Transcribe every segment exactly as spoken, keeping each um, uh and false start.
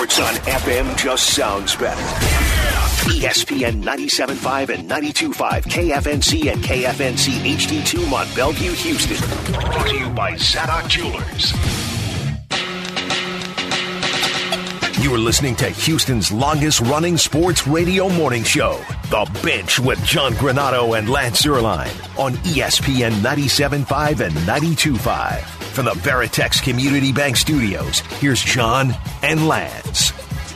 Sports on F M just sounds better. E S P N ninety-seven point five and ninety-two point five, K F N C and K F N C H D two Mont Bellevue, Houston. Brought to you by Zadok Jewelers. You are listening to Houston's longest-running sports radio morning show, The Bench with John Granato and Lance Zierlein on E S P N ninety-seven point five and ninety-two point five. From the Veritex Community Bank Studios, here's John and Lance.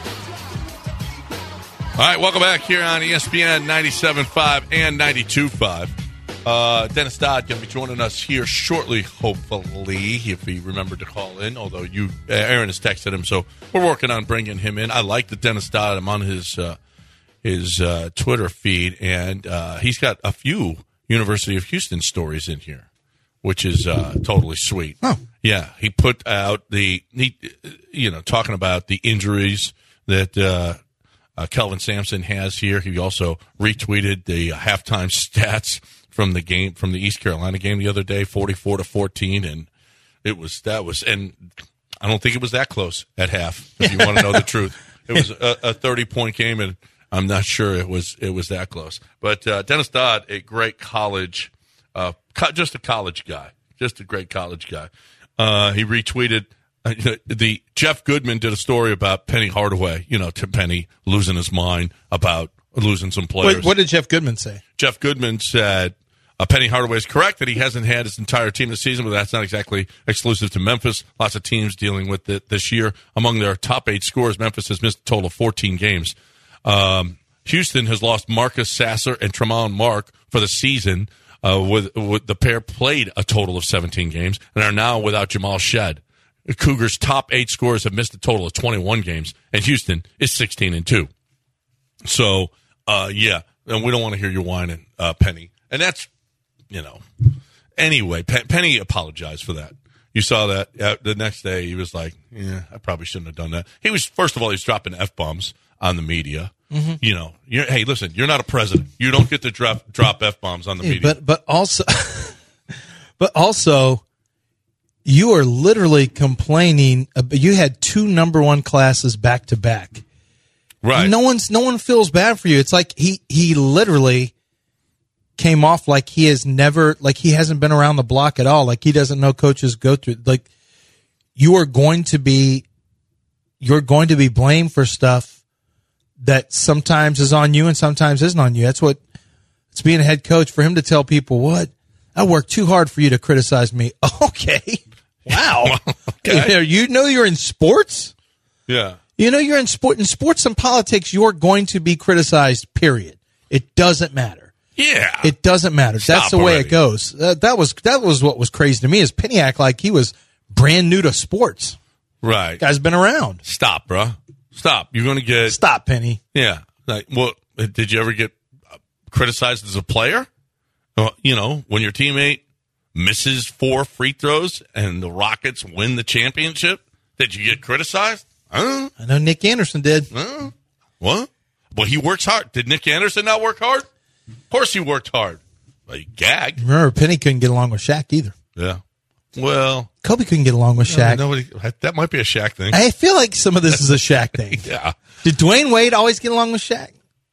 All right, welcome back here on E S P N ninety-seven point five and ninety-two point five. Uh, Dennis Dodd going to be joining us here shortly, hopefully, if he remembered to call in, although you, uh, Aaron has texted him, so we're working on bringing him in. I like the Dennis Dodd. I'm on his uh, his uh, Twitter feed, and uh, he's got a few University of Houston stories in here, which is uh, totally sweet. Oh. Yeah, he put out the, he, you know, talking about the injuries that uh, uh, Kelvin Sampson has here. He also retweeted the halftime stats from the game, from the East Carolina game the other day, forty-four to fourteen, and it was, that was, and I don't think it was that close at half, if you want to know the truth. It was a, a thirty-point game, and I'm not sure it was it was that close. But uh, Dennis Dodd, a great college, uh, co- just a college guy, just a great college guy. Uh, he retweeted uh, the Jeff Goodman did a story about Penny Hardaway, you know, to Penny losing his mind about losing some players. Wait, what did Jeff Goodman say? Jeff Goodman said, uh, Penny Hardaway is correct that he hasn't had his entire team this season, but that's not exactly exclusive to Memphis. Lots of teams dealing with it this year. Among their top eight scorers, Memphis has missed a total of fourteen games. Um, Houston has lost Marcus Sasser and Tremont Mark for the season. Uh, with, with the pair played a total of seventeen games and are now without Jamal Shed. The Cougars' top eight scorers have missed a total of twenty-one games, and Houston is sixteen and two. So, uh, yeah, and we don't want to hear you whining, uh, Penny. And that's, you know, anyway, Pe- Penny apologized for that. You saw that uh, the next day. He was like, "Yeah, I probably shouldn't have done that." He was, first of all, he's dropping F-bombs on the media. Mm-hmm. You know, you're, hey, listen, you're not a president. You don't get to drop drop F-bombs on the media. But but also, but also, you are literally complaining. About, you had two number one classes back to back. Right. No one's no one feels bad for you. It's like he he literally came off like he has never, like he hasn't been around the block at all. Like he doesn't know coaches go through. Like you are going to be, you're going to be blamed for stuff that sometimes is on you and sometimes isn't on you. That's what it's being a head coach, for him to tell people, what? I worked too hard for you to criticize me. Okay. Wow. Okay. You know you're in sports? Yeah. You know you're in sport. In sports and politics, you're going to be criticized, period. It doesn't matter. Yeah. It doesn't matter. Stop That's the way already. it goes. Uh, that was that was what was crazy to me, is Penny act like he was brand new to sports. Right. Guy's been around. Stop, bro. Stop. You're going to get... Stop, Penny. Yeah. Like, well, did you ever get criticized as a player? Well, you know, when your teammate misses four free throws and the Rockets win the championship, did you get criticized? Huh? I know Nick Anderson did. Huh? What? Well, he works hard. Did Nick Anderson not work hard? Of course he worked hard. But he gagged. Remember, Penny couldn't get along with Shaq either. Yeah. Well... Kobe couldn't get along with Shaq. No, nobody, that might be a Shaq thing. I feel like some of this is a Shaq thing. Yeah. Did Dwayne Wade always get along with Shaq?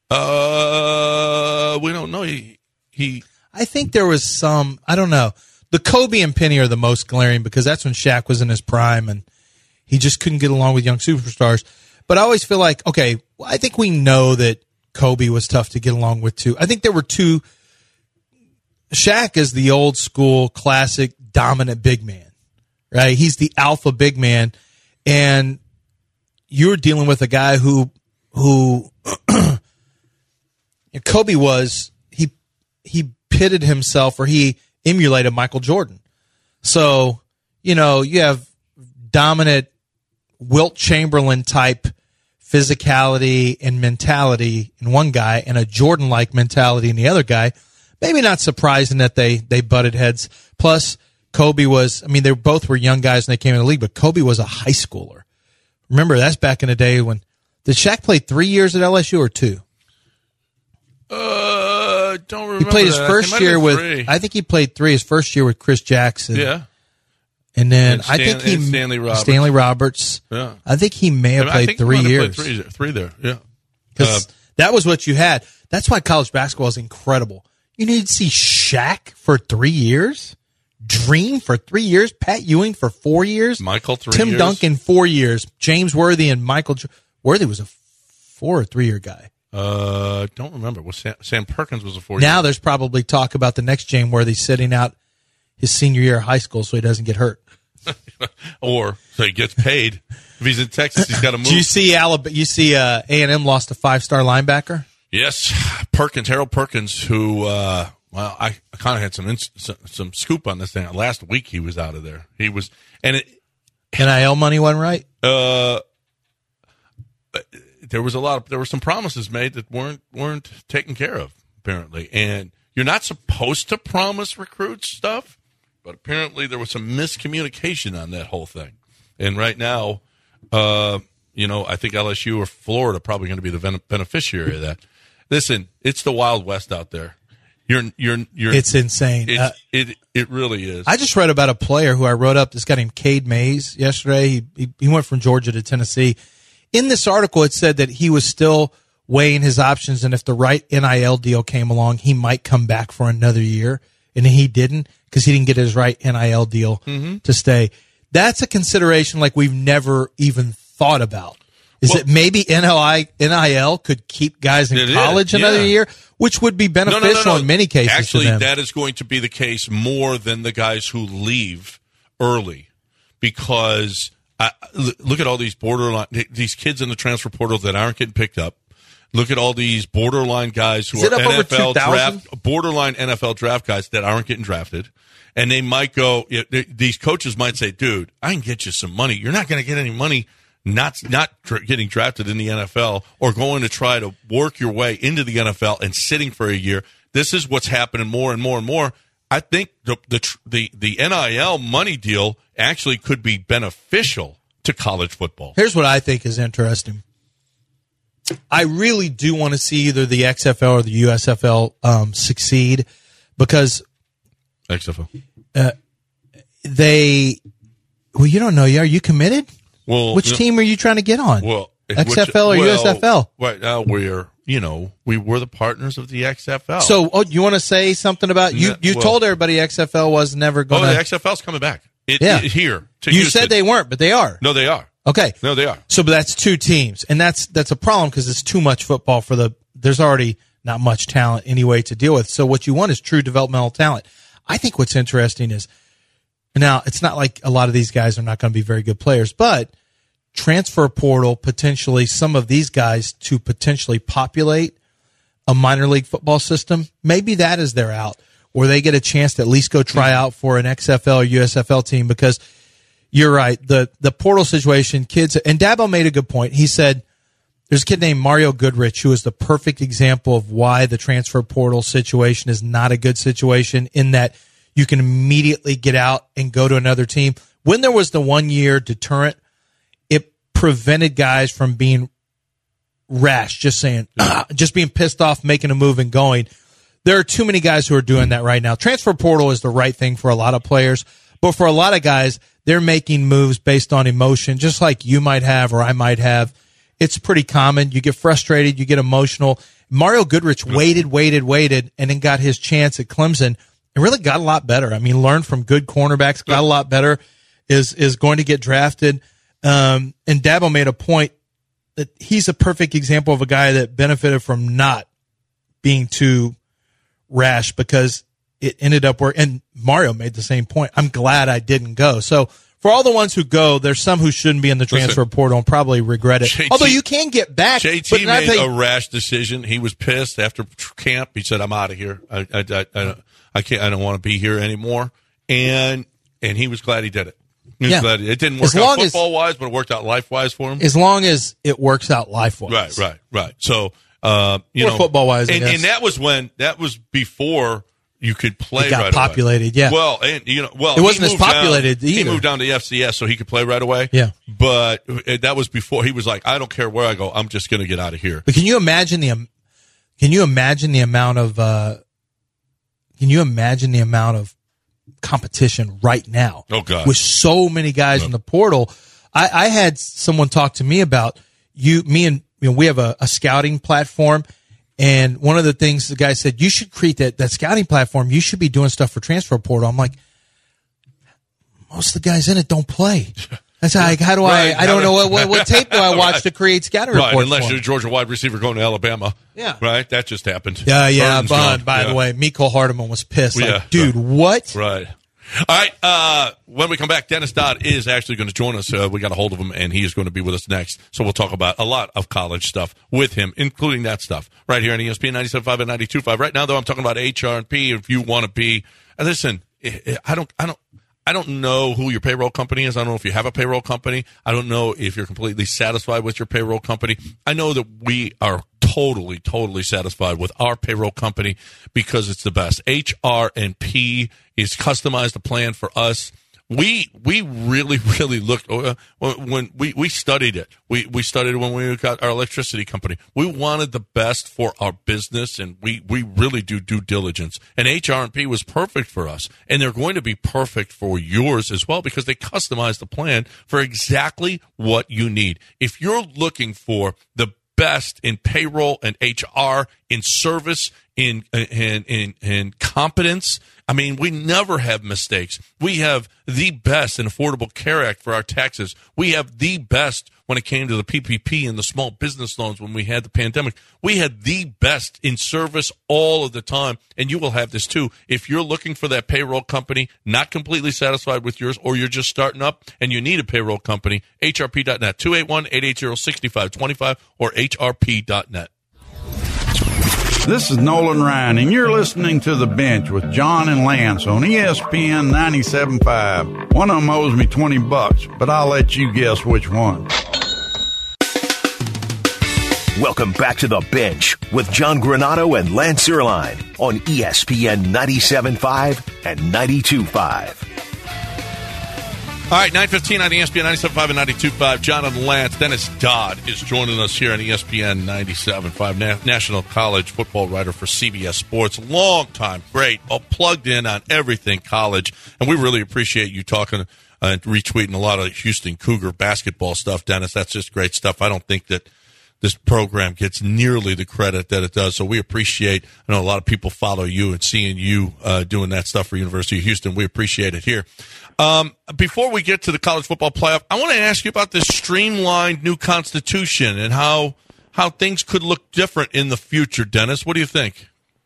Uh, we don't know. He, he, I think there was some, I don't know. The Kobe and Penny are the most glaring because that's when Shaq was in his prime and he just couldn't get along with young superstars. But I always feel like, okay, well, I think we know that Kobe was tough to get along with too. I think there were two. Shaq is the old school classic dominant big man. Right, he's the alpha big man, and you're dealing with a guy who, who Kobe was. He he pitted himself, or he emulated Michael Jordan. So you know you have dominant Wilt Chamberlain type physicality and mentality in one guy, and a Jordan like mentality in the other guy. Maybe not surprising that they they butted heads. Plus, Kobe was, I mean, they both were young guys when they came in the league, but Kobe was a high schooler. Remember, that's back in the day when, did Shaq play three years at L S U or two? Uh, don't remember. He played his that. first It might year have been with, three. I think he played three, his first year with Chris Jackson. Yeah. And then And Stan- I think he and Stanley Roberts. Stanley Roberts. Yeah. I think he may have I played think he three might have years. played three, three there, yeah. Because Uh, that was what you had. That's why college basketball is incredible. You need to see Shaq for three years, Dream for three years, Pat Ewing for four years, Michael three Tim years. Duncan four years, James Worthy and Michael Jo- Worthy was a four or three year guy. Uh, don't remember. Was Sam, Sam Perkins was a four Now year. there's probably talk about the next James Worthy sitting out his senior year of high school so he doesn't get hurt. Or so he gets paid. If he's in Texas, he's got to move. Do you see Alabama? You see uh, A and M lost a five star linebacker. Yes, Perkins, Harold Perkins, who, uh, well, I, I kind of had some, ins- some some scoop on this thing. Last week he was out of there. He was, and it, N I L money wasn't right. uh, there was a lot of, there were some promises made that weren't weren't taken care of, apparently. And you're not supposed to promise recruits stuff, but apparently there was some miscommunication on that whole thing. And right now, uh, you know, I think L S U or Florida are probably going to be the ben- beneficiary of that. Listen, it's the Wild West out there. You're, you're, you're. It's insane. It's, Uh, it, it really is. I just read about a player who I wrote up, this guy named Cade Mays yesterday. He, he, he went from Georgia to Tennessee. In this article, it said that he was still weighing his options, and if the right N I L deal came along, he might come back for another year. And he didn't because he didn't get his right N I L deal Mm-hmm. to stay. That's a consideration like we've never even thought about. Is Well- it maybe N I L could keep guys in It is, college another yeah. year, which would be No, no, beneficial no, no. in many cases Actually, to them. that is going to be the case more than the guys who leave early, because I, look at all these borderline these kids in the transfer portal that aren't getting picked up. Look at all these borderline guys who Is it are up over N F L two thousand? draft borderline N F L draft guys that aren't getting drafted, and they might go. These coaches might say, "Dude, I can get you some money. You're not going to get any money." Not not dr- getting drafted in the N F L or going to try to work your way into the N F L and sitting for a year. This is what's happening more and more and more. I think the the tr- the, the N I L money deal actually could be beneficial to college football. Here's what I think is interesting. I really do want to see either the X F L or the U S F L um, succeed because X F L. they. Well, you don't know. Are you committed? Well, Which you know, team are you trying to get on? Well, X F L or well, U S F L? Right now, we're you know we were the partners of the X F L. So, oh, you want to say something about you? Yeah, You well- told everybody X F L was never going oh, to. the X F L's coming back. It, Yeah. it- here to You Houston. said they weren't, but they are. No, they are. Okay. No, they are. So, but that's two teams, and that's that's a problem because it's too much football for the. There's already not much talent anyway to deal with. So, what you want is true developmental talent. I think what's interesting is now it's not like a lot of these guys are not going to be very good players, but transfer portal potentially some of these guys to potentially populate a minor league football system. Maybe that is their out, or they get a chance to at least go try out for an X F L or U S F L team because. You're right. The the portal situation, kids, and Dabo made a good point. He said there's a kid named Mario Goodrich who is the perfect example of why the transfer portal situation is not a good situation in that you can immediately get out and go to another team. When there was the one year deterrent, it prevented guys from being rash, just saying, ah, just being pissed off, making a move and going. There are too many guys who are doing that right now. Transfer portal is the right thing for a lot of players, but for a lot of guys, they're making moves based on emotion, just like you might have or I might have. It's pretty common. You get frustrated, you get emotional. Mario Goodrich waited, waited, waited, and then got his chance at Clemson and really got a lot better. I mean, learned from good cornerbacks, got a lot better, is is going to get drafted. Um, and Dabo made a point that he's a perfect example of a guy that benefited from not being too rash because it ended up where, and Mario made the same point. I'm glad I didn't go. So for all the ones who go, there's some who shouldn't be in the transfer Listen, portal and probably regret it. J T Although you can get back. J but T not made they- a rash decision. He was pissed after camp. He said, "I'm out of here. I, I, I, I, I can't. I don't want to be here anymore." And and he was glad he did it. He was Yeah. glad it didn't work As out long as- football wise, but it worked out life wise for him. as long as it works out life-wise. Right, right, right. So, uh, you Or know, football-wise, I and, guess. and that was when that was before you could play. It got right populated, away. yeah. Well, and you know, well, It wasn't he as moved down- populated He either. moved down to F C S, so he could play right away. Yeah. but that was before he was like, "I don't care where I go. I'm just going to get out of here." But can you imagine the, um, can you imagine the amount of, uh, can you imagine the amount of competition right now. Oh, God. With so many guys Yep. in the portal. I, I had someone talk to me about you, me and, you know, we have a, a scouting platform. And one of the things the guy said, you should create that, that scouting platform. You should be doing stuff for transfer portal. I'm like, most of the guys in it don't play. That's how, how do Right. I, I don't know what, what, what tape do I watch Right. to create scouting Right, reports unless for you're a them? Georgia wide receiver going to Alabama. Yeah. Right? That just happened. Yeah, yeah. Burton's But, gone. by Yeah. the way, Mecole Hardman was pissed. Like, Yeah. dude, what? Right. All right. Uh, when we come back, Dennis Dodd is actually going to join us. Uh, we got a hold of him, and he is going to be with us next. So we'll talk about a lot of college stuff with him, including that stuff, right here on E S P N ninety-seven point five and ninety-two point five. Right now, though, I'm talking about H R and P. If you want to be, and listen, I don't, I don't. I don't know who your payroll company is. I don't know if you have a payroll company. I don't know if you're completely satisfied with your payroll company. I know that we are totally, totally satisfied with our payroll company because it's the best. H R and P is customized a plan for us. We we really, really looked uh, when we, we studied it. We we studied it when we got our electricity company. We wanted the best for our business, and we, we really do due diligence. And H R and P was perfect for us, and they're going to be perfect for yours as well because they customize the plan for exactly what you need. If you're looking for the best in payroll and H R, in service, in in in, in competence. I mean, we never have mistakes. We have the best in Affordable Care Act for our taxes. We have the best when it came to the P P P and the small business loans when we had the pandemic. We had the best in service all of the time, and you will have this too. If you're looking for that payroll company, not completely satisfied with yours, or you're just starting up and you need a payroll company, H R P dot net, two eight one, eight eight zero, six five two five or H R P dot net. This is Nolan Ryan, and you're listening to The Bench with John and Lance on E S P N ninety-seven point five. One of them owes me twenty bucks, but I'll let you guess which one. Welcome back to The Bench with John Granato and Lance Erline on E S P N ninety-seven point five and ninety-two point five. All right, nine fifteen on E S P N ninety-seven point five and ninety-two point five. John and Lance. Dennis Dodd is joining us here on E S P N ninety-seven point five, Na- National College football writer for C B S Sports. Long time, great, all plugged in on everything college. And we really appreciate you talking and retweeting a lot of Houston Cougar basketball stuff, Dennis. That's just great stuff. I don't think that this program gets nearly the credit that it does. So we appreciate, I know a lot of people follow you and seeing you uh, doing that stuff for University of Houston. We appreciate it here. Um, before we get to the college football playoff, I want to ask you about this streamlined new constitution and how how things could look different in the future, Dennis. What do you think?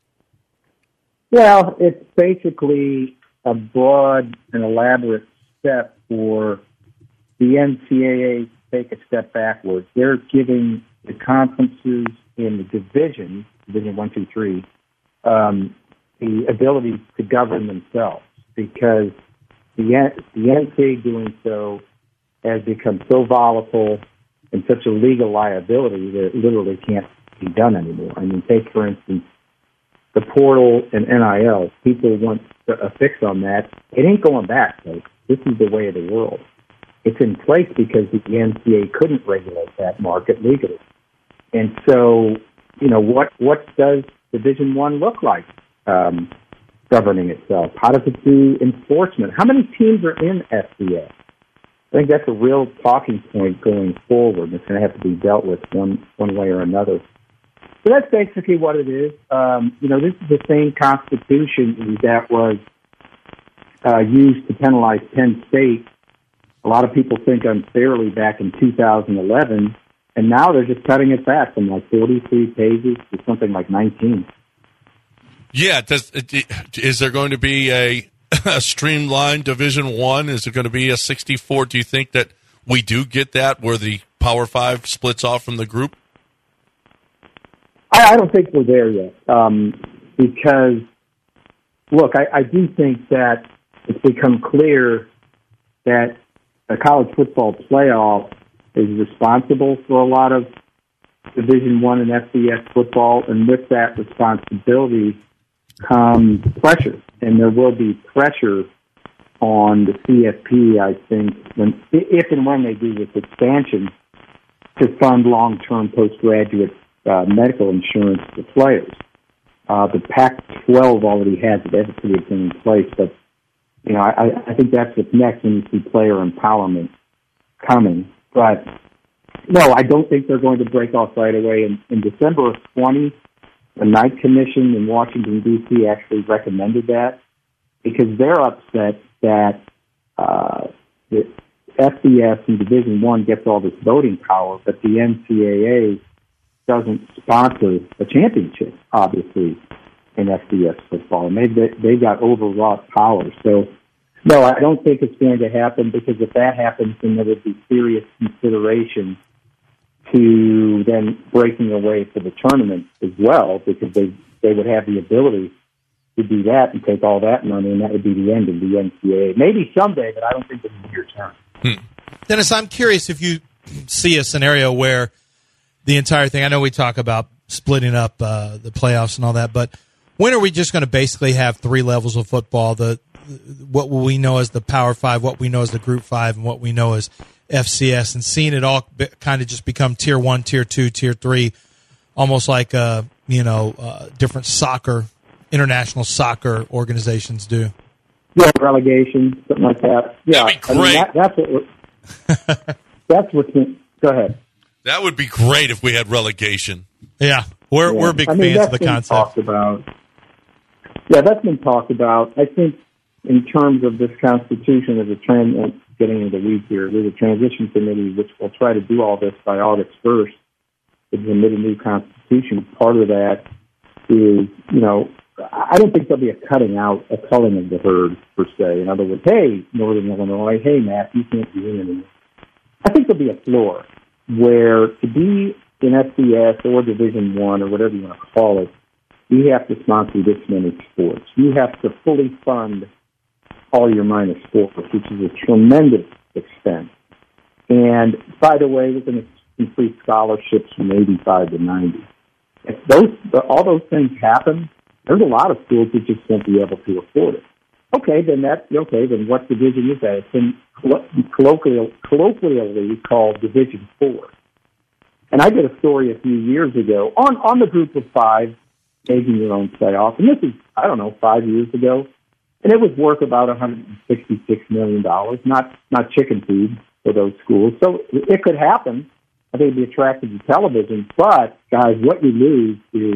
Well, it's basically a broad and elaborate step for the N C double A to take a step backwards. They're giving the conferences in the division, Division one, two, three, um, the ability to govern themselves because the, the N C double A doing so has become so volatile and such a legal liability that it literally can't be done anymore. I mean, take, for instance, the portal and N I L. People want a fix on that. It ain't going back, folks. This is the way of the world. It's in place because the N C double A couldn't regulate that market legally. And so, you know, what, what does Division One look like um, governing itself? How does it do enforcement? How many teams are in F C S? I think that's a real talking point going forward. It's going to have to be dealt with one, one way or another. So that's basically what it is. Um, you know, this is the same Constitution that was uh, used to penalize Penn State. A lot of people think unfairly back in two thousand eleven, and now they're just cutting it back from like forty-three pages to something like nineteen. Yeah, does, is there going to be a, a streamlined Division One? Is it going to be a sixty-four? Do you think that we do get that where the Power Five splits off from the group? I, I don't think we're there yet um, because, look, I, I do think that it's become clear that the college football playoff is responsible for a lot of Division One and F C S football, and with that responsibility comes pressure, and there will be pressure on the C F P, I think, when, if and when they do this expansion, to fund long-term postgraduate uh, medical insurance for players. Uh, the Pac twelve already has it. They have a pretty good thing in place, but you know, I, I think that's what's next when you see player empowerment coming. But no, I don't think they're going to break off right away. In, in December of twenty, the Knight Commission in Washington, D C actually recommended that because they're upset that uh, the F B S in Division One gets all this voting power, but the N C double A doesn't sponsor a championship, obviously, in F B S football. And they they got overwrought power. So, no, I don't think it's going to happen because if that happens, then there would be serious consideration to then breaking away for the tournament as well, because they they would have the ability to do that and take all that money, and that would be the end of the N C double A. Maybe someday, but I don't think it's near term. Hmm. Dennis, I'm curious if you see a scenario where the entire thing, I know we talk about splitting up uh, the playoffs and all that, but when are we just going to basically have three levels of football, the what we know as the Power Five, what we know as the Group Five, and what we know as F C S, and seeing it all be, kind of just become Tier One, Tier Two, Tier Three, almost like uh, you know uh, different soccer, international soccer organizations do. Yeah, relegation, something like that. Yeah, That'd be great. I mean, that, that's what. We're, that's what's. Go ahead. That would be great if we had relegation. Yeah, we're yeah. we're big I mean, fans of the been concept. Talked about. Yeah, that's been talked about. I think in terms of this Constitution, as a trend, uh, getting into the weeds here, there's a transition committee which will try to do all this by August first to submit a new Constitution. Part of that is, you know, I don't think there'll be a cutting out, a culling of the herd, per se. In other words, hey, Northern Illinois, hey, Matt, you can't be in anymore. I think there'll be a floor where to be in F C S or Division One or whatever you want to call it, you have to sponsor this many sports. You have to fully fund all your minor sports, which is a tremendous expense. And by the way, we're going to increase scholarships from eighty-five to ninety. If those, all those things happen, there's a lot of schools that just won't be able to afford it. Okay, then that's okay. Then what division is that? It's in colloquially, colloquially called Division Four. And I did a story a few years ago on on the Group of Five making your own playoff, and this is I don't know five years ago, and it was worth about one hundred sixty-six million dollars. Not not chicken feed for those schools, so it could happen. I think it'd be attractive to television, but guys, what you lose is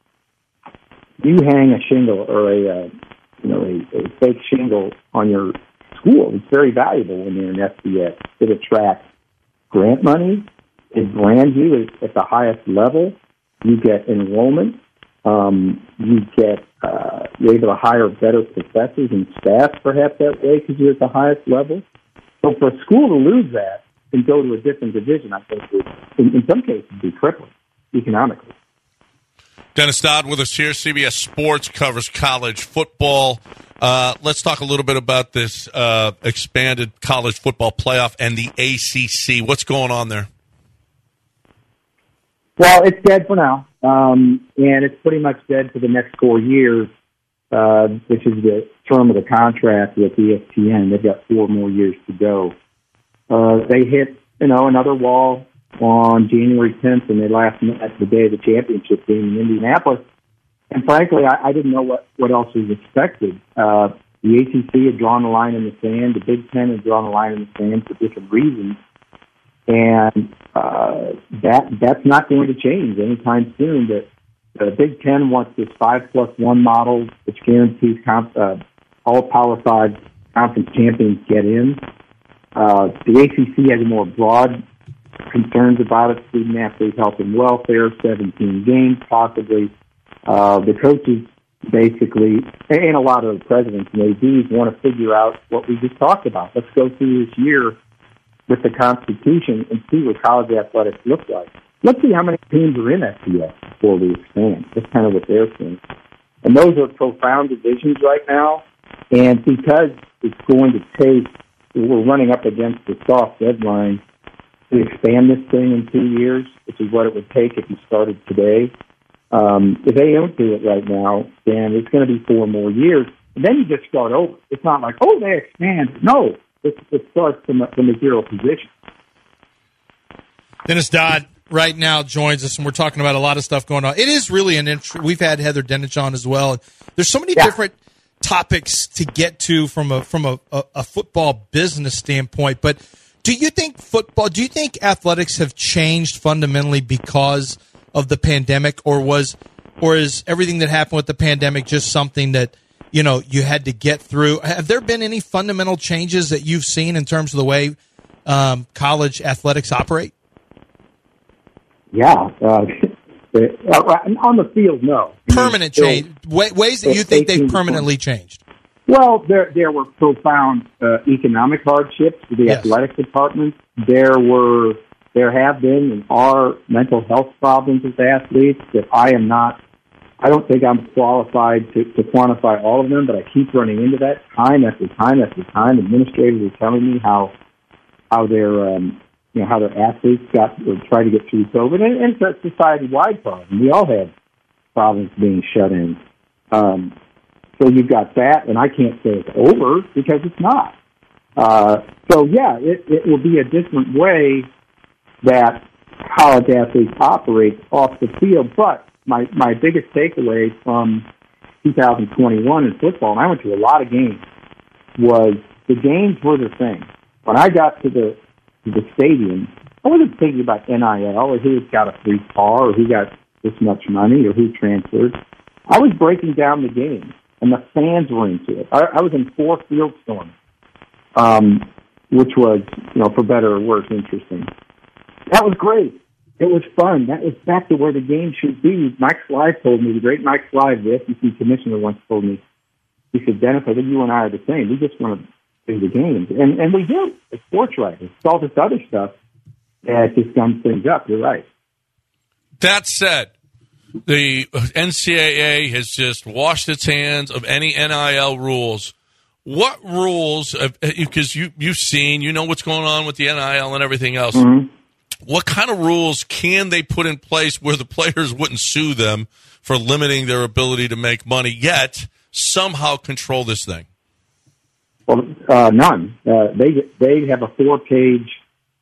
you hang a shingle or a uh, you know a, a fake shingle on your school. It's very valuable when you're in F C S. It attracts grant money. It brands you at the highest level. You get enrollment. Um, you get uh, you're able to hire better professors and staff, perhaps that way, because you're at the highest level. So for a school to lose that and go to a different division, I think would, in, in some cases, be crippling economically. Dennis Dodd with us here. C B S Sports covers college football. Uh, let's talk a little bit about this uh, expanded college football playoff and the A C C. What's going on there? Well, it's dead for now, um, and it's pretty much dead for the next four years, uh, which is the term of the contract with E S P N. They've got four more years to go. Uh, they hit, you know, another wall on January tenth, and they last met the day of the championship game in Indianapolis. And frankly, I, I didn't know what, what else was expected. Uh, the A C C had drawn a line in the sand. The Big Ten had drawn a line in the sand for different reasons. And uh, that that's not going to change anytime soon. The, the Big Ten wants this five plus one model, which guarantees comp, uh, all Power Five conference champions get in. Uh, the A C C has more broad concerns about it: student athlete health and welfare, seventeen games possibly. Uh, the coaches basically, and a lot of the presidents and A Ds want to figure out what we just talked about. Let's go through this year with the Constitution and see what college athletics look like. Let's see how many teams are in F C S before we expand. That's kind of what they're saying. And those are profound divisions right now. And because it's going to take, we're running up against the soft deadline to expand this thing in two years, which is what it would take if you started today. Um, if they don't do it right now, then it's going to be four more years. And then you just start over. It's not like, oh, they expand. No. It, it starts from a, from a zero position. Dennis Dodd right now joins us, and we're talking about a lot of stuff going on. It is really an interest. We've had Heather Dinich on as well. There's so many yeah. different topics to get to from a from a, a, a football business standpoint, but do you think football, do you think athletics have changed fundamentally because of the pandemic, or was, or is everything that happened with the pandemic just something that, you know, you had to get through? Have there been any fundamental changes that you've seen in terms of the way um, college athletics operate? Yeah. Uh, on the field, no. Permanent I mean, change. Way, ways that you think they've permanently changed. Well, there there were profound uh, economic hardships for the yes. athletic department. There were, there have been and are mental health problems with athletes that I am not, I don't think I'm qualified to, to quantify all of them, but I keep running into that time after time after time. Administrators are telling me how how their um, you know how their athletes got or tried to get through COVID, and, and it's a society-wide problem. We all have problems being shut in. Um, so you've got that, and I can't say it's over because it's not. Uh, so yeah, it, it will be a different way that college athletes operate off the field. But my, my biggest takeaway from two thousand twenty-one in football, and I went to a lot of games, was the games were the thing. When I got to the to the stadium, I wasn't thinking about N I L or who's got a free car or who got this much money or who transferred. I was breaking down the game, and the fans were into it. I, I was in four field storms, um, which was, you know, for better or worse, interesting. That was great. It was fun. That was back to where the game should be. Mike Slive told me, the great Mike Slive, the S E C commissioner, once told me, he said, Dennis, I think you and I are the same. We just want to play the games. And, and we do. It's sports writers. It's all this other stuff that just gums things up. You're right. That said, the N C double A has just washed its hands of any N I L rules. What rules, because you, you've seen, you know what's going on with the N I L and everything else. Mm-hmm. What kind of rules can they put in place where the players wouldn't sue them for limiting their ability to make money, yet somehow control this thing? Well, uh, none. Uh, they they have a four-page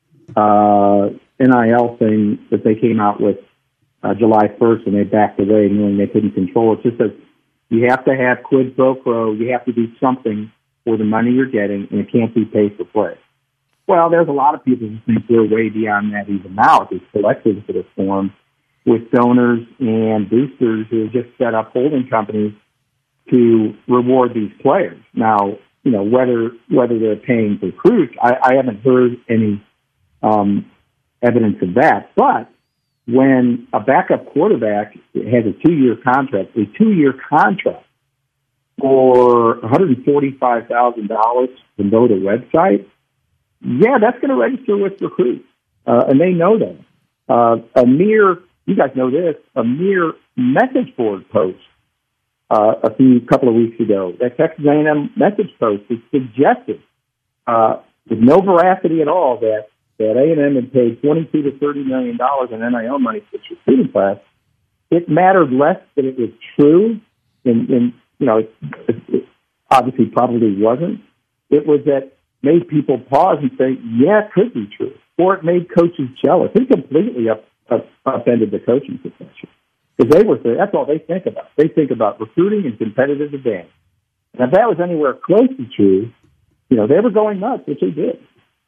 uh, N I L thing that they came out with uh, July first, and they backed away knowing they couldn't control it. It just says you have to have quid pro quo. You have to do something for the money you're getting, and it can't be pay for play. Well, there's a lot of people who think we're way beyond that even now. These collectives that are formed with donors and boosters who have just set up holding companies to reward these players. Now, you know, whether whether they're paying recruits, I, I haven't heard any um, evidence of that. But when a backup quarterback has a two-year contract, a two-year contract for one hundred forty-five thousand dollars to go to website, yeah, that's going to register with recruits, uh, and they know that. Uh, a mere, you guys know this, a mere message board post uh, a few couple of weeks ago, that Texas A and M message post is suggested uh, with no veracity at all that that A and M had paid twenty-two to thirty million dollars in N I L money for its recruiting class. It mattered less that it was true, and, and you know, it, it, it obviously probably wasn't. It was that made people pause and say, yeah, it could be true. Or it made coaches jealous. It completely up, up, upended the coaching profession. Because they were, that's all they think about. They think about recruiting and competitive advantage. And if that was anywhere close to true, you know, they were going nuts, which they did.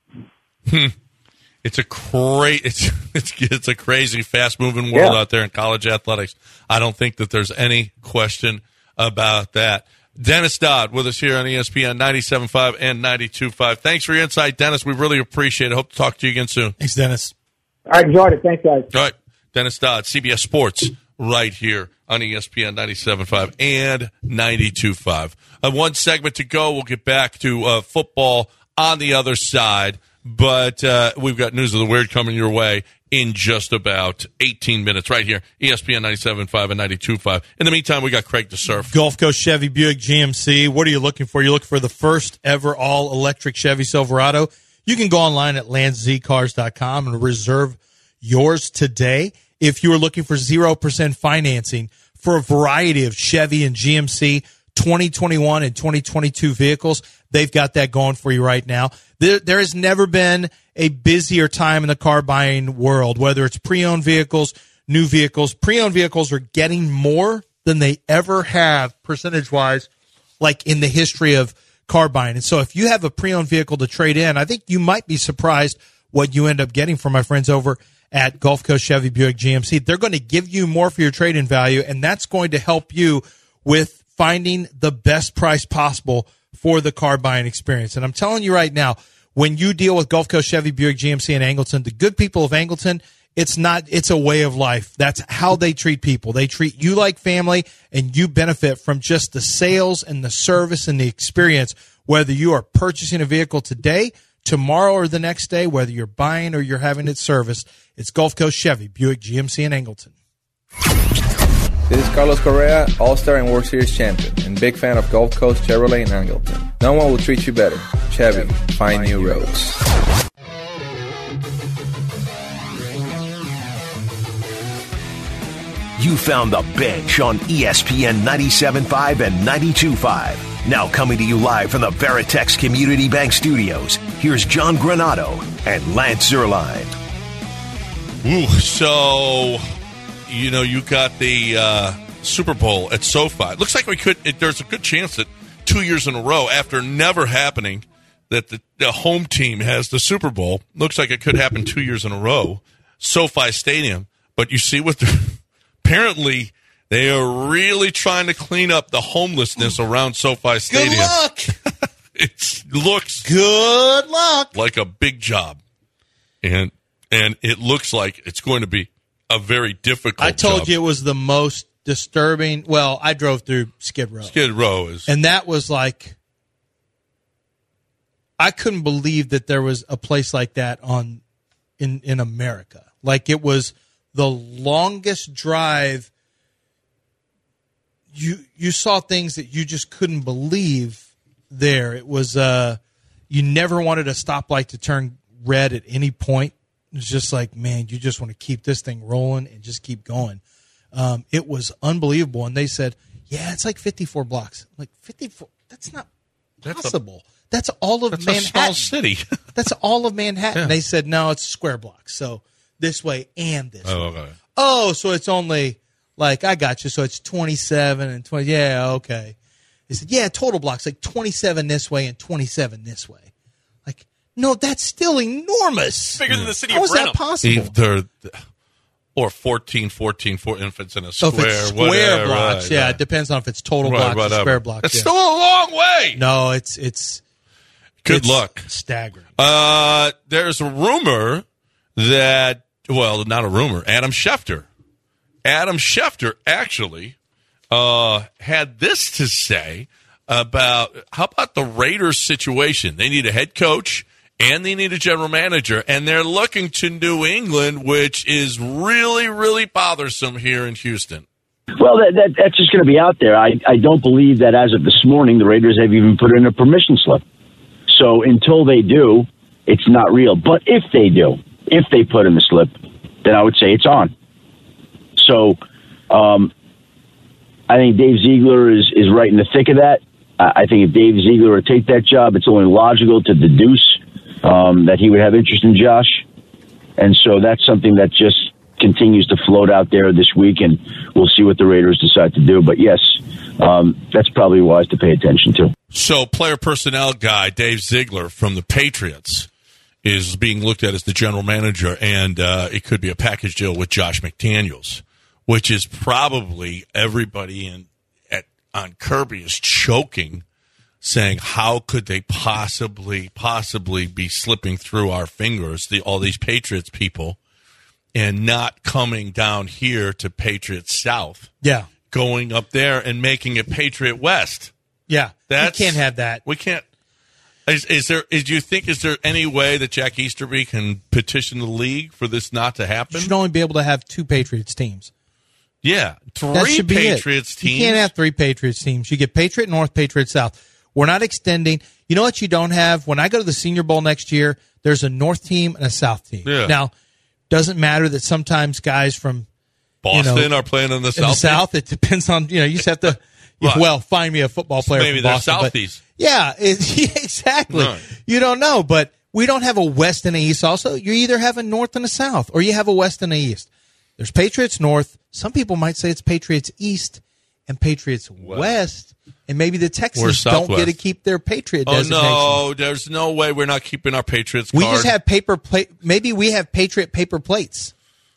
Hmm. It's a cra- it's, it's, it's a crazy, fast-moving world yeah. out there in college athletics. I don't think that there's any question about that. Dennis Dodd with us here on E S P N ninety-seven point five and ninety-two point five. Thanks for your insight, Dennis. We really appreciate it. Hope to talk to you again soon. Thanks, Dennis. All right, enjoyed it. Thanks, guys. All right. Dennis Dodd, C B S Sports, right here on E S P N ninety-seven point five and ninety-two point five. Uh, one segment to go. We'll get back to uh, football on the other side, but uh, we've got News of the Weird coming your way in just about eighteen minutes right here, E S P N ninety-seven point five and ninety-two point five. In the meantime, we got Craig DeSurf. Gulf Coast Chevy Buick G M C. What are you looking for? You're looking for the first ever all-electric Chevy Silverado. You can go online at lance z cars dot com and reserve yours today. If you are looking for zero percent financing for a variety of Chevy and G M C twenty twenty-one and twenty twenty-two vehicles, they've got that going for you right now. There, there has never been a busier time in the car buying world, whether it's pre-owned vehicles, new vehicles. Pre-owned vehicles are getting more than they ever have percentage-wise like in the history of car buying. And so if you have a pre-owned vehicle to trade in, I think you might be surprised what you end up getting from my friends over at Gulf Coast Chevy Buick G M C. They're going to give you more for your trade-in value, and that's going to help you with finding the best price possible for the car buying experience. And I'm telling you right now, when you deal with Gulf Coast Chevy Buick G M C in Angleton, the good people of Angleton, it's not, it's a way of life. That's how they treat people. They treat you like family, and you benefit from just the sales and the service and the experience, whether you are purchasing a vehicle today, tomorrow, or the next day, whether you're buying or you're having it serviced. It's Gulf Coast Chevy Buick G M C in Angleton. This is Carlos Correa, All-Star and World Series champion, and big fan of Gulf Coast Chevrolet in Angleton. No one will treat you better. Chevy, find new roads. You found the bench on E S P N ninety-seven point five and ninety-two point five. Now coming to you live from the Veritex Community Bank Studios, here's John Granado and Lance Zierlein. Ooh, so, you know, you got the uh, Super Bowl at SoFi. It looks like we could, it, there's a good chance that two years in a row, after never happening, that the, the home team has the Super Bowl. Looks like it could happen two years in a row. SoFi Stadium. But you see what they're, apparently they are really trying to clean up the homelessness around SoFi Stadium. Good luck. It looks Good luck. like a big job. And and it looks like it's going to be a very difficult I told job. you it was the most disturbing. Well, I drove through Skid Row. Skid Row is. And that was like, I couldn't believe that there was a place like that on in, in America. Like, it was the longest drive. You you saw things that you just couldn't believe there. It was, uh, you never wanted a stoplight to turn red at any point. It was just like, man, you just want to keep this thing rolling and just keep going. Um, it was unbelievable. And they said, yeah, it's like fifty-four blocks. Like, fifty-four, that's not That's a- possible. That's all of That's Manhattan. a small city. That's all of Manhattan. Yeah. They said, no, it's square blocks. So this way and this Oh, way. okay. Oh, so it's only, like, I got you. So it's twenty-seven and twenty. Yeah, okay. They said, yeah, total blocks, like twenty-seven this way and twenty-seven this way. Like, no, that's still enormous. Bigger than the city How of is that Brenham. possible? Either, or fourteen, fourteen, four infants in a So square. if it's square whatever, blocks, right, yeah, right. it depends on if it's total Right, blocks or whatever. square blocks. It's yeah. still a long way. No, it's it's Good it's luck. staggering. Uh, there's a rumor that, well, not a rumor, Adam Schefter. Adam Schefter actually uh, had this to say about, how about the Raiders situation? They need a head coach and they need a general manager, and they're looking to New England, which is really, really bothersome here in Houston. Well, that, that, that's just going to be out there. I, I don't believe that as of this morning, the Raiders have even put in a permission slip. So until they do, it's not real. But if they do, if they put in the slip, then I would say it's on. So um, I think Dave Ziegler is, is right in the thick of that. I think if Dave Ziegler would take that job, it's only logical to deduce um, that he would have interest in Josh. And so that's something that just continues to float out there this week, and we'll see what the Raiders decide to do. But yes, um, that's probably wise to pay attention to. So player personnel guy Dave Ziegler from the Patriots is being looked at as the general manager, and uh, it could be a package deal with Josh McDaniels, which is probably everybody in at on Kirby is choking, saying how could they possibly possibly be slipping through our fingers, the all these Patriots people, and not coming down here to Patriots South, Yeah. going up there and making it Patriot West. Yeah. That's, you can't have that. We can't. Is, is there? Is, do you think is there any way that Jack Easterby can petition the league for this not to You happen? should only be able to have two Patriots teams. Yeah, That three should be Patriots it. teams. You can't have three Patriots teams. You get Patriot North, Patriot South. We're not extending. You know what you don't have? When I go to the Senior Bowl next year, there's a North team and a South team. Yeah. Now, doesn't matter that sometimes guys from Boston you know, are playing in the in South. the South, it depends on, you know, you just have to, Right. well, find me a football player Maybe from they're Boston. but- Southies. Yeah, it, yeah, exactly. Right. You don't know, but we don't have a West and a East also. You either have a North and a South, or you have a West and a East. There's Patriots North. Some people might say it's Patriots East, and Patriots West, West and maybe the Texans don't get to keep their Patriot oh, designation. Oh, no, there's no way we're not keeping our Patriots card. We just have paper plate. Maybe we have Patriot paper plates.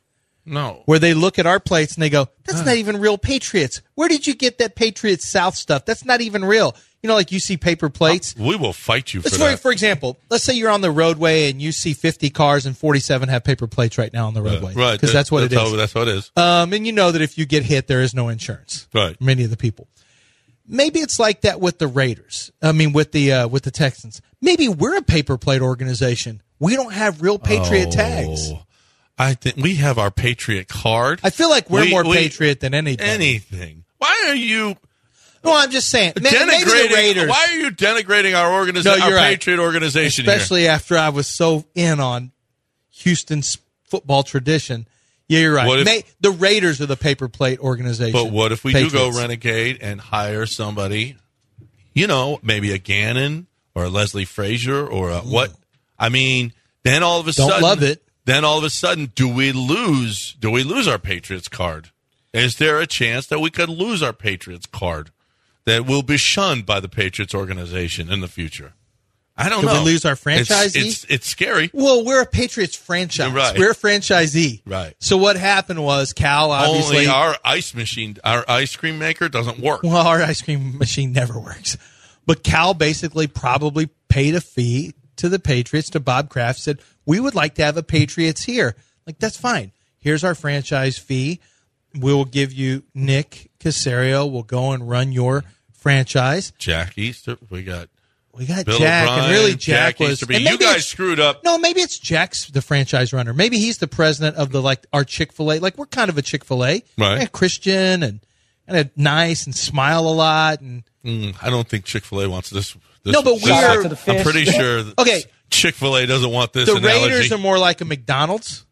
No. Where they look at our plates and they go, that's uh. not even real Patriots. Where did you get that Patriots South stuff? That's not even real. You know, like you see paper plates. Uh, we will fight you for let's that. For, for example, let's say you're on the roadway and you see fifty cars and forty-seven have paper plates right now on the roadway. Uh, right. Because that's what that's it is. How, that's what it is. Um, and you know that if you get hit, there is no insurance. Right. For many of the people. Maybe it's like that with the Raiders. I mean, with the uh, with the Texans. Maybe we're a paper plate organization. We don't have real Patriot oh. tags. I think we have our Patriot card. I feel like we're we, more we, Patriot than anybody. Anything. Why are you? No, I'm just saying. Denigrating, maybe the Raiders. Why are you denigrating our organization, no, our right. Patriot organization? Especially here? after I was so in on Houston's football tradition. Yeah, you're right. If, May, the Raiders are the paper plate organization. But what if we Patriots. do go renegade and hire somebody? You know, maybe a Gannon or a Leslie Frazier or a what? I mean, then all of a Don't sudden, love it. Then all of a sudden, do we lose? Do we lose our Patriots card? Is there a chance that we could lose our Patriots card? That will be shunned by the Patriots organization in the future? I don't do know. Do we lose our franchisee? It's, it's, it's scary. Well, we're a Patriots franchise. Right. We're a franchisee. Right. So what happened was Cal obviously. Only our ice machine, our ice cream maker doesn't work. Well, our ice cream machine never works. But Cal basically probably paid a fee to the Patriots, to Bob Kraft, said, we would like to have a Patriots here. Like, that's fine. Here's our franchise fee. We'll give you Nick Caserio. We'll go and run your franchise. Jack Easter. We got we got Bill Jack. O'Brien, and really, Jack, Jack was. Easterby. You guys screwed up. No, maybe it's Jack's the franchise runner. Maybe he's the president of the, like, our Chick-fil-A. Like, we're kind of a Chick-fil-A. Right. Yeah, Christian and, and nice and smile a lot. And mm, I don't think Chick-fil-A wants this. this no, but we're. I'm pretty sure that okay. Chick-fil-A doesn't want this The analogy. Raiders are more like a McDonald's.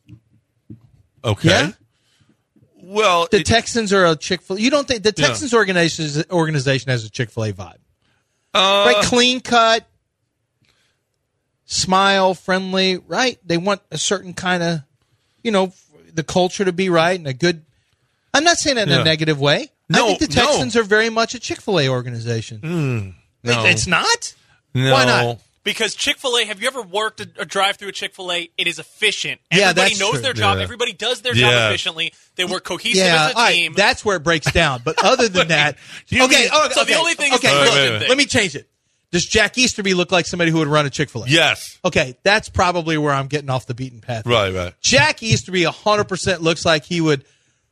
Okay. Yeah? Well, the it, Texans are a Chick-fil-A. You don't think the Texans yeah. organization organization has a Chick-fil-A vibe? Uh, right, clean cut, smile, friendly. Right, they want a certain kind of, you know, the culture to be right and a good. I'm not saying it in yeah. a negative way. No, I think the Texans no. are very much a Chick-fil-A organization. Mm, no. It's not. No. Why not? Because Chick-fil-A, have you ever worked a, a drive-through at Chick-fil-A? It is efficient. Yeah, Everybody that's knows true. their job. Yeah. Everybody does their Yeah. job efficiently. They work cohesive Yeah, as a all right, team. that's where it breaks down. But other than that, You okay, mean- okay. So the only thing is okay, the look, religion thing. let me change it. Does Jack Easterby look like somebody who would run a Chick-fil-A? Yes. Okay, that's probably where I'm getting off the beaten path. Right, right. Jack Easterby one hundred percent looks like he would,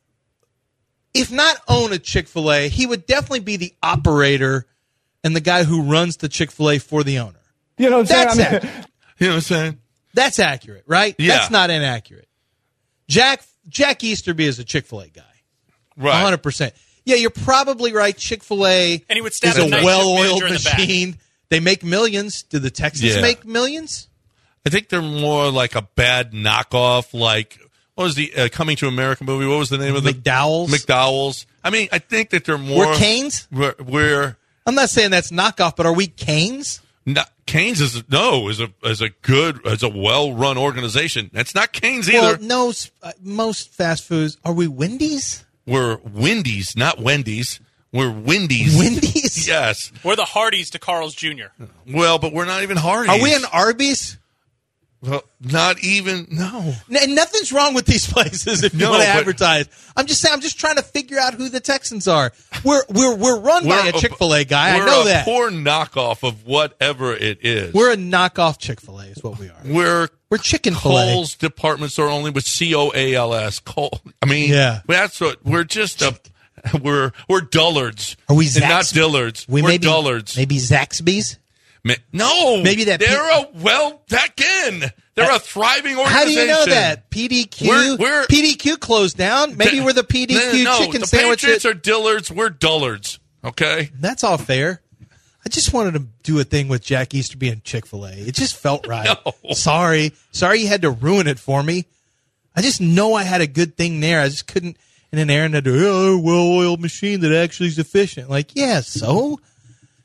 if not own a Chick-fil-A, he would definitely be the operator and the guy who runs the Chick-fil-A for the owner. You know what I'm That's saying? I mean, accurate. You know what I'm saying? That's accurate, right? Yeah. That's not inaccurate. Jack Jack Easterby is a Chick-fil-A guy. Right. one hundred percent. Yeah, you're probably right. Chick-fil-A And he would stab is a a night shift well-oiled manager in the back. machine. They make millions. Do the Texans Yeah. make millions? I think they're more like a bad knockoff. Like, what was the uh, Coming to America movie? What was the name of the McDowell's? McDowell's. I mean, I think that they're more. We're Canes? We're, we're I'm not saying that's knockoff, but are we Canes? not, Canes is no is a is a good is a well run organization. That's not Canes either. Well, no, uh, most fast foods. Are we Wendy's? We're Wendy's, not Wendy's. We're Wendy's. Wendy's? Yes. We're the Hardys to Carl's Junior Well, but we're not even Hardee's. Are we an Arby's? Well, not even. No. N- nothing's wrong with these places if you No, want to but- advertise. I'm just saying. I'm just trying to figure out who the Texans are. We're we're we're run by We're a Chick-fil-A guy. I We're know a that. poor knockoff of whatever it is. We're a knockoff Chick-fil-A. Is what we are. We're We're chicken fillet. Kohl's department store only with C O A L S. Cole. I mean, Yeah. that's what we're just a. We're we're dullards. Are we And not Zaxby's? Dillards? We we're maybe, dullards. Maybe Zaxby's. Ma- No, Maybe that they're P- a well. That again, they're a thriving organization. How do you know that? P D Q. We're- we're- P D Q closed down. Maybe we're the P D Q no, chicken the sandwich. Patriots that- are Dillards. We're dullards. Okay. That's all fair. I just wanted to do a thing with Jack Easterby and Chick-fil-A. It just felt right. No. Sorry. Sorry you had to ruin it for me. I just know I had a good thing there. I just couldn't. And then Aaron had to, oh, well-oiled machine that actually is efficient. Like, yeah, so?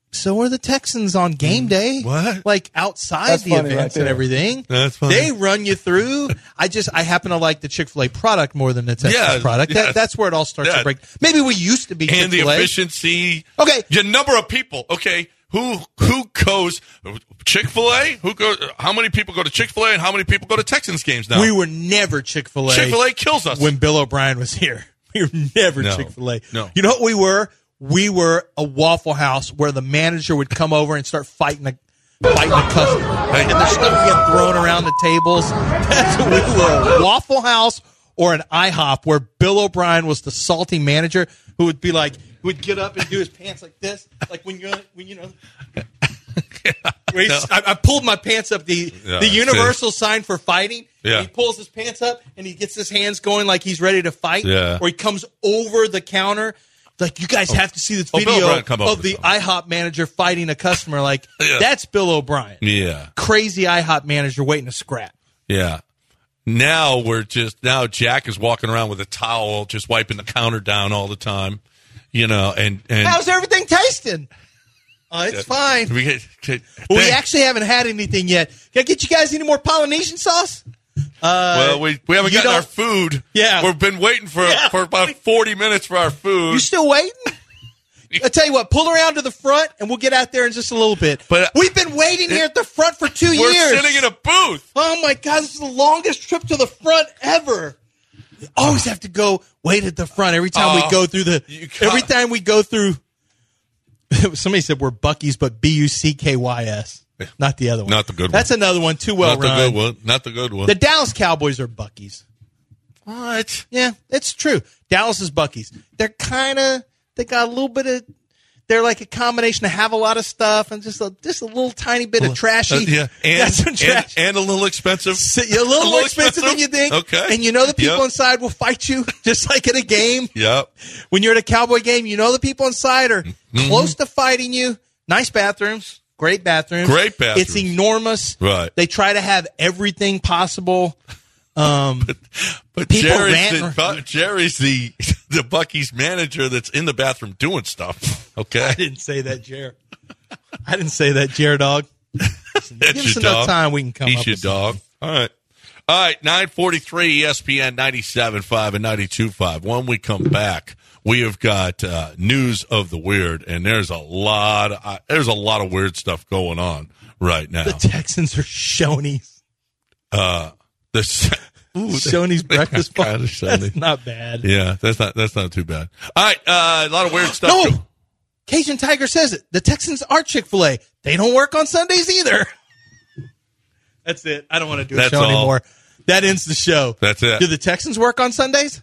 so are the Texans on game day. What? Like outside That's the funny events right and there. everything. That's funny. They run you through. I just I happen to like the Chick-fil-A product more than the Texans Yeah, product. yeah. That, that's where it all starts Yeah. to break. Maybe we used to be and the Chick-fil-A. efficiency. Okay. Your number of people. Okay. Who who goes Chick-fil-A? Who goes? How many people go to Chick-fil-A and how many people go to Texans games now? We were never Chick-fil-A. Chick-fil-A kills us. when Bill O'Brien was here. We were never No. Chick-fil-A. No. You know what we were? We were a Waffle House where the manager would come over and start fighting a fighting a customer. Hey. And there's stuff getting thrown around the tables. That's what we were. A Waffle House or an IHOP where Bill O'Brien was the salty manager who would be like, who would get up and do his pants like this. Like when you're, when you know. Where he's- I, I pulled my pants up. The Yeah, the see. universal sign for fighting. Yeah. He pulls his pants up and he gets his hands going like he's ready to fight. Yeah. Or he comes over the counter. Like, you guys have to see this Oh, Bill video O'Brien come over of the something. IHOP manager fighting a customer. Like, Yeah. that's Bill O'Brien. Yeah. Crazy IHOP manager waiting to scrap. Yeah. Now we're just now Jack is walking around with a towel, just wiping the counter down all the time. You know, and and How's everything tasting? Uh, it's fine. we get, get Well, we thank- actually haven't had anything yet. Can I get you guys any more Polynesian sauce? well, we we haven't you gotten our don't- food. Yeah. We've been waiting for Yeah. for about forty minutes for our food. You still waiting? I tell you what, pull around to the front, and we'll get out there in just a little bit. But, uh, we've been waiting here at the front for two We're years. sitting in a booth. Oh my God, this is the longest trip to the front ever. We always have to go wait at the front every time Oh, we go through the. you got- Every time we go through. Somebody said we're Buc-ee's, but B U C K Y S, not the other one. Not the good one. That's another one too well Not the run. good one. Not the good one. The Dallas Cowboys are Buc-ee's. What? Yeah, it's true. Dallas is Buc-ee's. They're kind of. They got a little bit of. They're like a combination to have a lot of stuff and just a just a little tiny bit of trashy. Uh, yeah, and, Got some and, trash. and a little expensive. So you're a little more expensive than you think. Okay. And you know the people Yep. inside will fight you, just like in a game. Yep. When you're at a Cowboy game, you know the people inside are Mm-hmm. close to fighting you. Nice bathrooms. Great bathrooms. Great bathrooms. It's enormous. Right. They try to have everything possible. Um, But People Jerry's rant- the, Jerry's the the Buc-ee's manager that's in the bathroom doing stuff. Okay. I didn't say that, Jared. I didn't say that, Jared dog. That's Give us your enough dog. time, we can come He's up your with something. dog. All right. All right, nine forty-three, E S P N ninety-seven point five and ninety-two point five. When we come back, we have got uh, news of the weird, and there's a lot of, uh, there's a lot of weird stuff going on right now. The Texans are Shoney's. Uh, this, ooh, Shoney's breakfast bar. Kinda Shoney. That's not bad. Yeah, that's not that's not too bad. All right, uh, a lot of weird stuff. No, Cajun Tiger says it. The Texans are Chick-fil-A. They don't work on Sundays either. That's it. I don't want to do a That's show all. anymore. That ends the show. That's it. Do the Texans work on Sundays?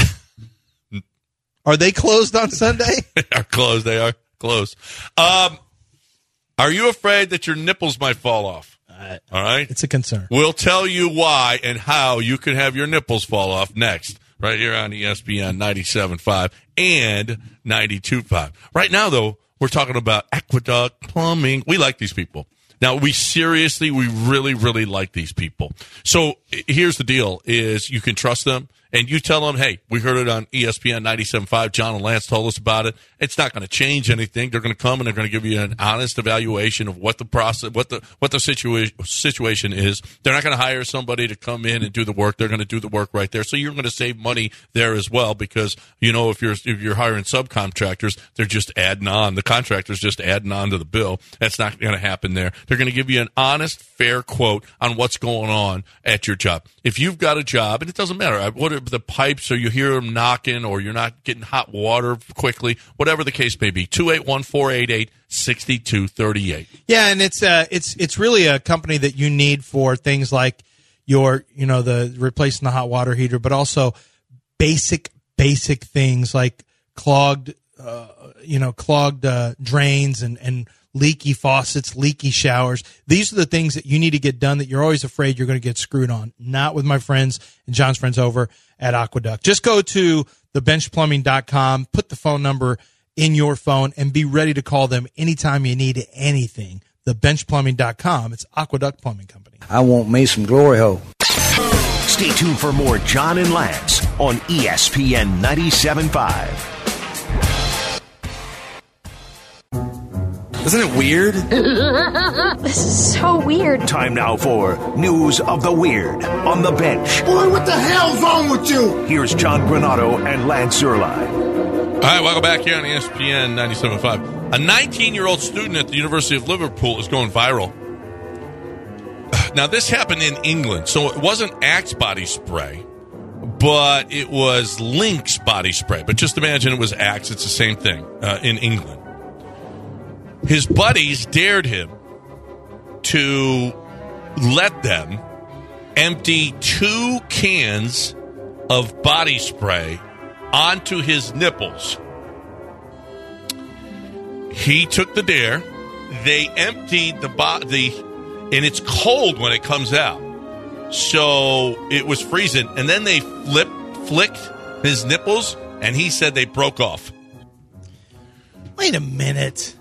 Are they closed on Sunday? They are closed. They are closed. Um, are you afraid that your nipples might fall off? All right. It's a concern. We'll tell you why and how you can have your nipples fall off next, right here on E S P N ninety-seven point five and ninety-two point five. Right now, though, we're talking about Aqueduct Plumbing. We like these people. Now, we seriously, we really, really like these people. So i- here's the deal, is you can trust them. And you tell them, hey, we heard it on E S P N ninety-seven point five. John and Lance told us about it. It's not going to change anything. They're going to come and they're going to give you an honest evaluation of what the process, what the what the situation situation is. They're not going to hire somebody to come in and do the work. They're going to do the work right there. So you're going to save money there as well, because you know if you're if you're hiring subcontractors, they're just adding on. The contractor's just adding on to the bill. That's not going to happen there. They're going to give you an honest, fair quote on what's going on at your job. If you've got a job, and it doesn't matter what are the pipes, or you hear them knocking, or you're not getting hot water quickly, whatever the case may be, two eight one, four eight eight, six two three eight. Yeah, and it's uh, it's it's really a company that you need for things like your, you know, the replacing the hot water heater, but also basic basic things like clogged, uh, you know, clogged uh, drains and and leaky faucets, leaky showers. These are the things that you need to get done that you're always afraid you're going to get screwed on. Not with my friends and John's friends over at Aqueduct. Just go to the bench plumbing dot com, put the phone number in your phone, and be ready to call them anytime you need anything. the bench plumbing dot com. It's Aqueduct Plumbing Company. I want me some glory hole. Stay tuned for more John and Lance on E S P N ninety-seven point five. Isn't it weird? This is so weird. Time now for News of the Weird on the Bench. Boy, what the hell's wrong with you? Here's John Granato and Lance Zierlein. All right, welcome back here on E S P N ninety-seven point five. A nineteen-year-old student at the University of Liverpool is going viral. Now, this happened in England, so it wasn't Axe body spray, but it was Lynx body spray. But just imagine it was Axe. It's the same thing uh, in England. His buddies dared him to let them empty two cans of body spray onto his nipples. He took the dare. They emptied the bo- the, and it's cold when it comes out, so it was freezing. And then they flipped, flicked his nipples, and he said they broke off. Wait a minute.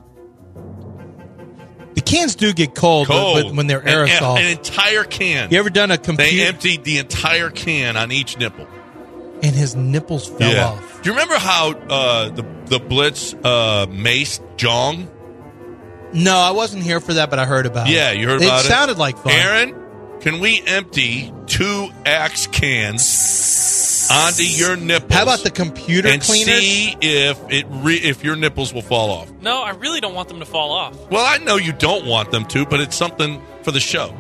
The cans do get cold, Cold. But when they're An- aerosol. An, entire can. You ever done a computer? They emptied the entire can on each nipple. And his nipples fell Yeah. off. Do you remember how uh, the the Blitz uh, maced Jong? No, I wasn't here for that, but I heard about it. Yeah, you heard about it? It sounded like fun. Aaron, can we empty two Axe cans onto your nipples? How about the computer and cleaners? see if it re- if your nipples will fall off? No, I really don't want them to fall off. Well, I know you don't want them to, but it's something for the show.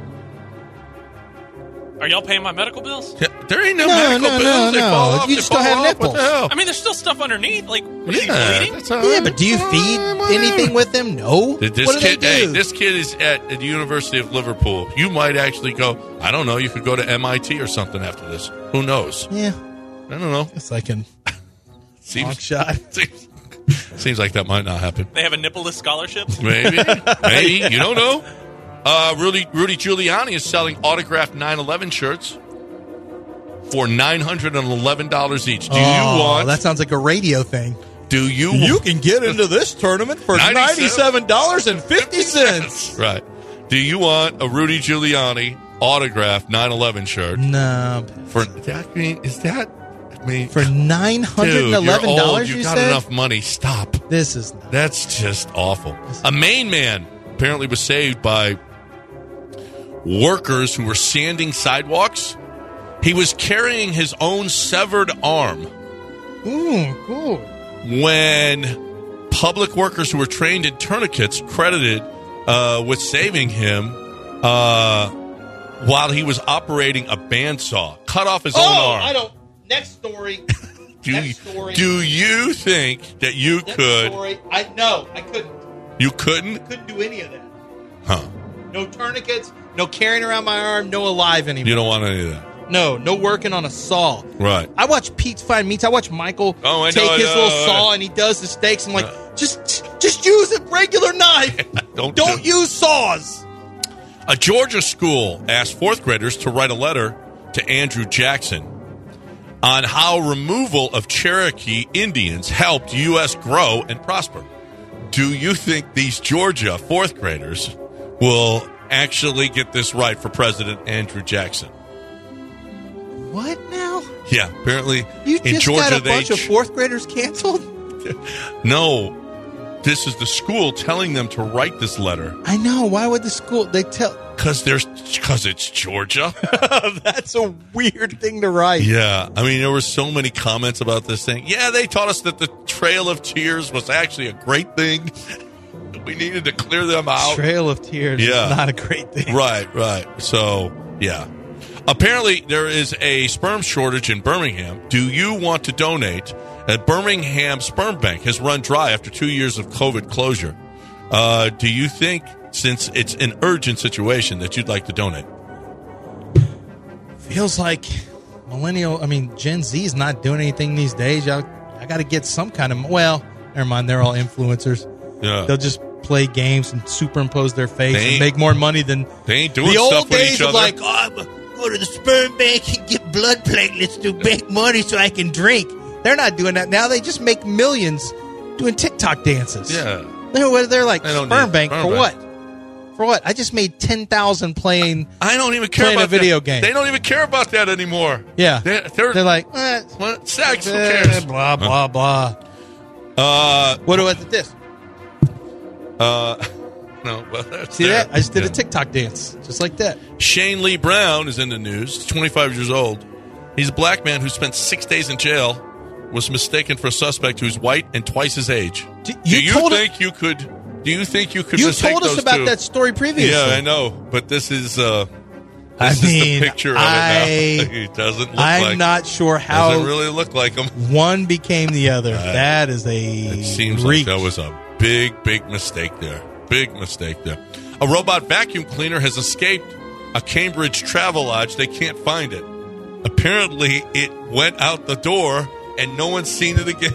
Are y'all paying my medical bills? Yeah, there ain't no, No, medical no, bills. no, They no. fall off. You they still fall have off. nipples. What the hell? I mean, there's still stuff underneath. Like, what Yeah, are you bleeding? that's all Yeah, right. but do you feed anything with them? No. Did this what do kid, they do? hey, this kid is at the University of Liverpool. You might actually go, I don't know, you could go to M I T or something after this. Who knows? yeah, I don't know. it's like an long Seems, shot. seems, seems like that might not happen. They have a nippleless scholarship? Maybe. Maybe. You don't know. Uh, Rudy, Rudy Giuliani is selling autographed nine eleven shirts for nine hundred eleven dollars each. Do oh, you want... that sounds like a radio thing. Do you... You can get into this tournament for ninety-seven dollars and fifty cents. Right. Do you want a Rudy Giuliani autographed nine eleven shirt? No. For that, I mean, is that... I mean, For nine hundred eleven dude, dollars, you're old, you you got said? enough money. Stop. This is not. That's just awful. A Maine man apparently was saved by workers who were sanding sidewalks. He was carrying his own severed arm Ooh, cool. when public workers who were trained in tourniquets credited uh, with saving him uh, while he was operating a bandsaw. Cut off his Oh, own arm. I don't. Next story. Do, Next story. do you think that you Next could? story. I no, I couldn't. You couldn't? Couldn't do any of that. Huh. No tourniquets. No carrying around my arm. No alive anymore. You don't want any of that. No, no working on a saw. Right. I watch Pete's Fine Meats. I watch Michael Oh, I take know, I his know, little I know. saw and he does the steaks. I'm like, Uh. just, just use a regular knife. Don't Don't do- use saws. A Georgia school asked fourth graders to write a letter to Andrew Jackson on how removal of Cherokee Indians helped U S grow and prosper. Do you think these Georgia fourth graders will actually get this right for President Andrew Jackson? What now? Yeah, apparently You in just Georgia got a they bunch of ch- fourth graders canceled? No. This is the school telling them to write this letter I know. Why would the school? They tell. because there's because it's Georgia. That's a weird thing to write. Yeah, I mean, there were so many comments about this thing. Yeah, they taught us that the Trail of Tears was actually a great thing. We needed to clear them out. Trail of Tears Yeah. is not a great thing. Right, right. So, yeah. Apparently, there is a sperm shortage in Birmingham. Do you want to donate? A Birmingham sperm bank has run dry after two years of COVID closure. Uh, do you think, since it's an urgent situation, that you'd like to donate? Feels like millennial, I mean, Gen Z is not doing anything these days. I, I got to get some kind of, well, never mind. They're all influencers. Yeah. They'll just play games and superimpose their face They and ain't- make more money than They ain't doing the stuff old with days each of other. like, oh, I'm gonna go to the sperm bank and get blood platelets to make money so I can drink. They're not doing that now. They just make millions doing TikTok dances. Yeah. They're, they're like, They don't sperm need bank sperm for bank. what? For what? I just made ten thousand playing. I don't even care Playing a about video that. game. They don't even care about that anymore. Yeah. They're, they're, They're like, eh, what? Sex, who eh, cares? blah, blow, blah. Uh, What do I this? uh, No, well, that's See there. that? I just did Yeah. a TikTok dance, just like that. Shane Lee Brown is in the news. He's twenty-five years old. He's a black man who spent six days in jail, was mistaken for a suspect who's white and twice his age. Do Do you you, told think you could? Do you think you could? You mistake told us those about two? that story previously. Yeah, I know, but this is uh, I this is mean, the picture of I- it now. It doesn't look I'm like. not sure how Doesn't really look like him. one became the other. that is a It seems reach. like that was a big, big mistake there. Big mistake there. A robot vacuum cleaner has escaped a Cambridge travel lodge. They can't find it. Apparently, it went out the door, and no one's seen it again.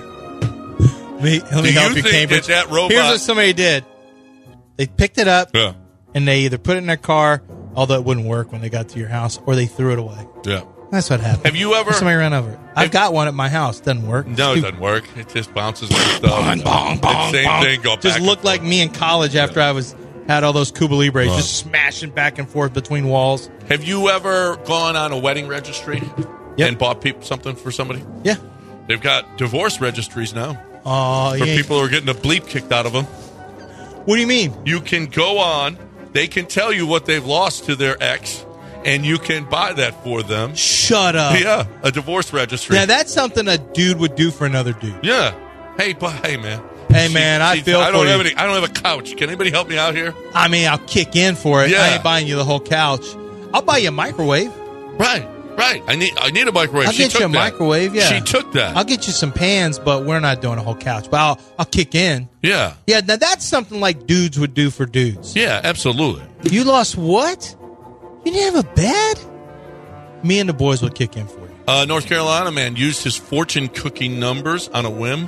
Let me, let me Do help you you, think Cambridge. that that robot- Here's what somebody did. They picked it up, Yeah, and they either put it in their car, although it wouldn't work when they got to your house, or they threw it away. yeah. That's what happened. Have you ever? Somebody ran over it. I've got one at my house. Doesn't work. No, it doesn't work. It just bounces and stuff. Bong, bong, bong, Same bong. thing. Go Just back looked and like forth. me in college after I was had all those Cuba Libres, Huh. just smashing back and forth between walls. Have you ever gone on a wedding registry Yep. and bought people something for somebody? Yeah. They've got divorce registries now Oh, for yeah. people who are getting a bleep kicked out of them. What do you mean? You can go on. They can tell you what they've lost to their ex, and you can buy that for them. Shut up. Yeah, a divorce registry. Yeah, that's something a dude would do for another dude. Yeah. Hey, but hey, man. Hey, man, I feel I don't for have you. any. I don't have a couch. Can anybody help me out here? I mean, I'll kick in for it. Yeah. I ain't buying you the whole couch. I'll buy you a microwave. Right, right. I need. I need a microwave. I'll she get took you a that. microwave, yeah. She took that. I'll get you some pans, but we're not doing a whole couch. But I'll, I'll kick in. yeah. Yeah, now that's something like dudes would do for dudes. Yeah. Absolutely. You lost what? You didn't have a bed? Me and the boys will kick in for you. Uh, North Carolina man used his fortune cookie numbers on a whim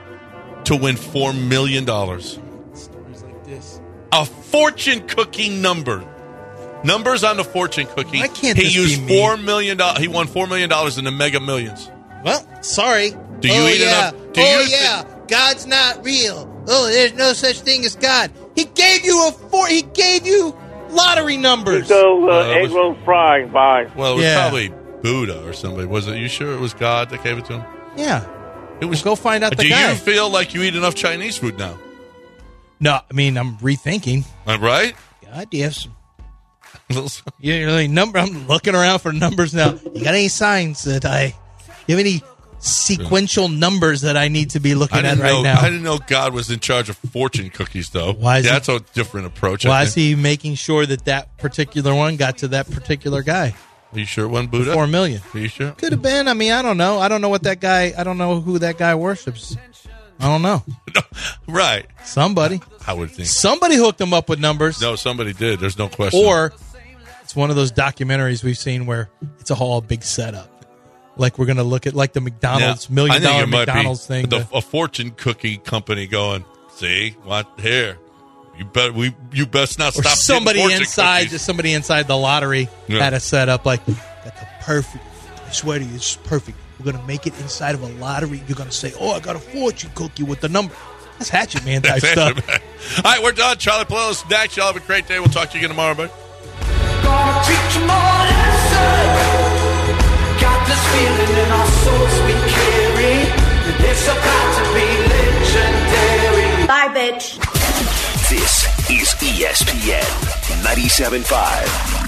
to win four million dollars. Stories like this. A fortune cookie number. Numbers on the fortune cookie. Why can't he this used be me? four million dollars? He won four million dollars in the Mega Millions. Well, sorry. Do you oh, eat yeah. enough? Do oh, you yeah. God's not real. Oh, there's no such thing as God. He gave you a four. He gave you lottery numbers. So, uh, Uh, it egg was- roll frying, bye. Well, it was Yeah. probably Buddha or somebody. Was it? You sure it was God that gave it to him? Yeah. It was. Well, go find out the Do guy. you feel like you eat enough Chinese food now? No, I mean I'm rethinking. Am I right? God, do you have some? Yeah, you're like number. I'm looking around for numbers now. You got any signs that I? You have any sequential numbers that I need to be looking I at didn't right know. now? I didn't know God was in charge of fortune cookies, though. Why is he- That's a different approach. I Why is think. he making sure that that particular one got to that particular guy? Are you sure it wasn't Buddha? Four million. Are you sure? Could have been. I mean, I don't know. I don't know what that guy. I don't know who that guy worships. I don't know. No, right. Somebody. I would think. Somebody hooked him up with numbers. No, somebody did. There's no question. Or it's one of those documentaries we've seen where it's a whole big setup. Like we're going to look at like the McDonald's Yeah. I million think dollar it might McDonald's be thing. The, to- a fortune cookie company going, see, what here? You bet we. You best not or stop. somebody getting fortune inside, cookies. just somebody inside the lottery Yeah. had a setup like got the perfect. I swear to you, it's perfect. We're gonna make it inside of a lottery. You're gonna say, "Oh, I got a fortune cookie with the number." That's Hatchet Man type That's stuff. it, man. All right, we're done. Charlie Palo's next. Y'all have a great day. We'll talk to you again tomorrow, bud. Gonna teach 'em all a lesson. Got this feeling in our souls we carry. It's about to be legendary. Bye, bitch. This is E S P N ninety-seven point five.